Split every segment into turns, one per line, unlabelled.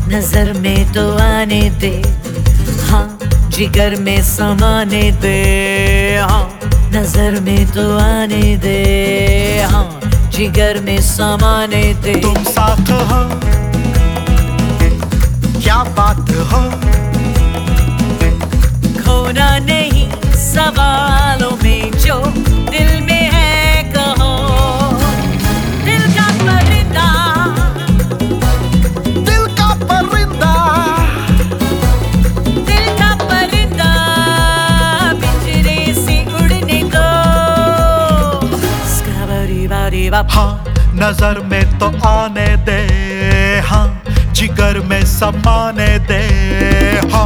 नजर में तो आने दे, हाँ जिगर में समाने दे, हाँ नजर में तो आने दे, हाँ जिगर में समाने दे।
तुम साथ हो, क्या बात हो,
खोना नहीं सवालों में जो दिल में है कहो। दिल का परिंदा,
दिल का परिंदा,
दिल का परिंदा पिंजरे से उड़ने दो। स्काबरी बारी बाप,
हाँ नजर में तो आने दे, हाँ जिगर में समाने दे, हाँ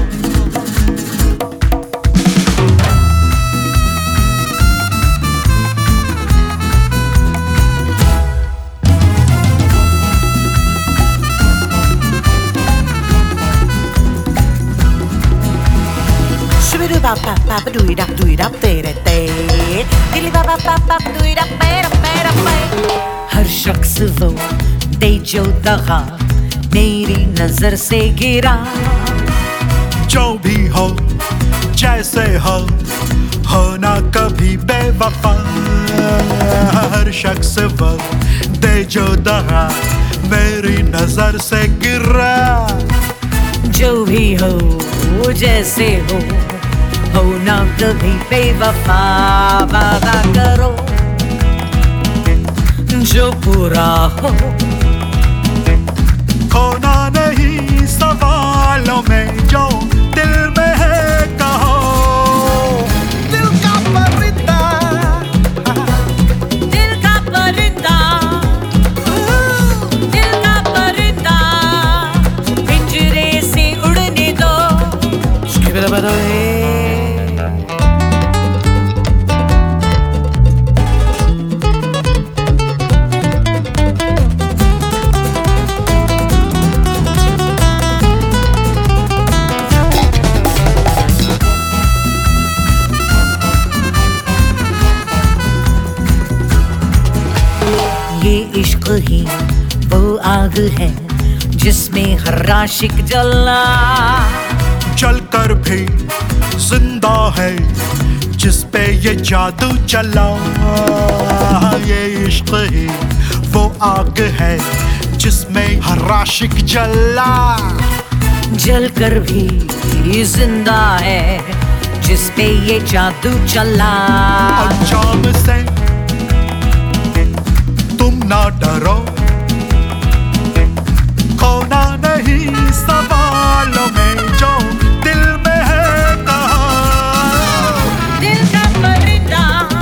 हर शख्स वो दे जो दगा मेरी नजर से गिरा।
जो भी हो जैसे हो ना कभी बेवफा। हर शख्स वो दे जो दगा मेरी नजर से गिरा।
जो भी हो जैसे हो ना कभी बेवफा। वादा करो जो पूरा हो,
खोना नहीं सवालों में जो दिल में है कहो। दिल का परिंदा,
दिल का परिंदा, दिल का परिंदा पिंजरे से उड़ने दो। ये इश्क ही वो आग है जिसमें हर आशिक जला।
चल कर भी जिंदा है जिस पे ये जादू चला। ये इश्क ही वो आग है जिसमें हर आशिक जला।
जल कर भी जिंदा है जिस पे ये जादू चला।
अंजाम से तुम ना डरो, खोना नहीं सवालों में जो दिल में है कहो।
दिल का परिंदा,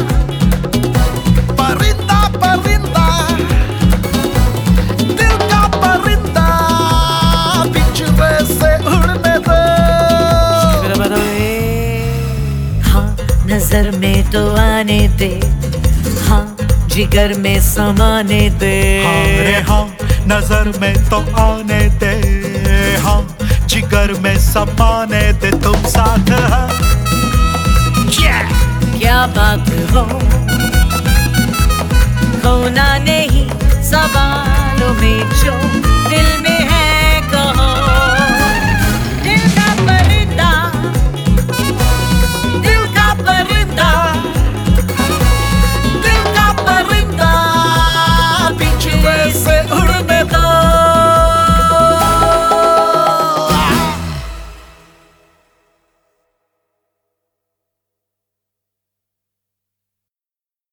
परिंदा परिंदा, दिल का परिंदा पिंजरे से उड़ने दो।
हाँ नजर में तो आने दे, हाँ जिगर में समाने दे।
हाँ रे हाँ नजर में तो आने दे, हाँ जिगर में समाने दे। तुम साथ हो,
क्या बात हो, खोना नहीं सवालों में जो